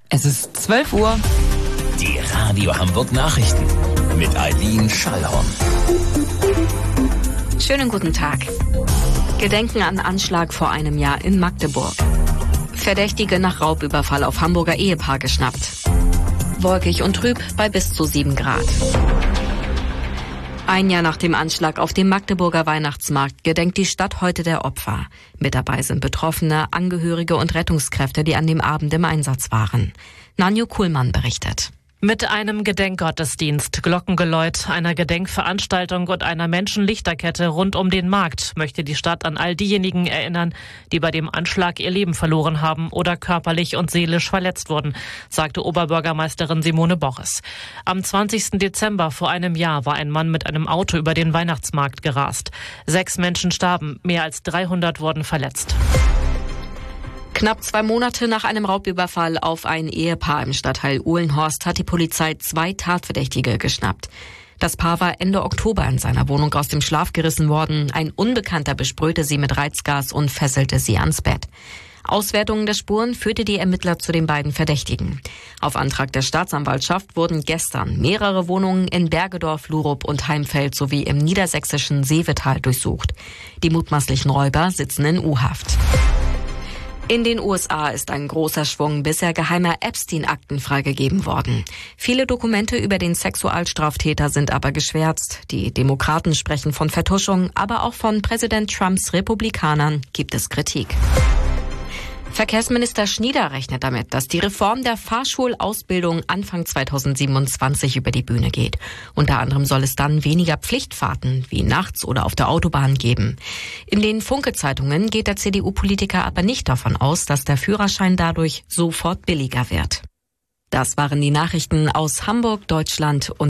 Es ist 12 Uhr. Die Radio Hamburg Nachrichten mit Eileen Schallhorn. Schönen guten Tag. Gedenken an Anschlag vor einem Jahr in Magdeburg. Verdächtige nach Raubüberfall auf Hamburger Ehepaar geschnappt. Wolkig und trüb bei bis zu 7 Grad. Ein Jahr nach dem Anschlag auf dem Magdeburger Weihnachtsmarkt gedenkt die Stadt heute der Opfer. Mit dabei sind Betroffene, Angehörige und Rettungskräfte, die an dem Abend im Einsatz waren. Nanjo Kuhlmann berichtet. Mit einem Gedenkgottesdienst, Glockengeläut, einer Gedenkveranstaltung und einer Menschenlichterkette rund um den Markt möchte die Stadt an all diejenigen erinnern, die bei dem Anschlag ihr Leben verloren haben oder körperlich und seelisch verletzt wurden, sagte Oberbürgermeisterin Simone Boches. Am 20. Dezember vor einem Jahr war ein Mann mit einem Auto über den Weihnachtsmarkt gerast. 6 Menschen starben, mehr als 300 wurden verletzt. Knapp 2 Monate nach einem Raubüberfall auf ein Ehepaar im Stadtteil Uhlenhorst hat die Polizei 2 Tatverdächtige geschnappt. Das Paar war Ende Oktober in seiner Wohnung aus dem Schlaf gerissen worden. Ein Unbekannter besprühte sie mit Reizgas und fesselte sie ans Bett. Auswertungen der Spuren führte die Ermittler zu den beiden Verdächtigen. Auf Antrag der Staatsanwaltschaft wurden gestern mehrere Wohnungen in Bergedorf, Lurup und Heimfeld sowie im niedersächsischen Seevetal durchsucht. Die mutmaßlichen Räuber sitzen in U-Haft. In den USA ist ein großer Schwung bisher geheimer Epstein-Akten freigegeben worden. Viele Dokumente über den Sexualstraftäter sind aber geschwärzt. Die Demokraten sprechen von Vertuschung, aber auch von Präsident Trumps Republikanern gibt es Kritik. Verkehrsminister Schnieder rechnet damit, dass die Reform der Fahrschulausbildung Anfang 2027 über die Bühne geht. Unter anderem soll es dann weniger Pflichtfahrten wie nachts oder auf der Autobahn geben. In den Funke-Zeitungen geht der CDU-Politiker aber nicht davon aus, dass der Führerschein dadurch sofort billiger wird. Das waren die Nachrichten aus Hamburg, Deutschland und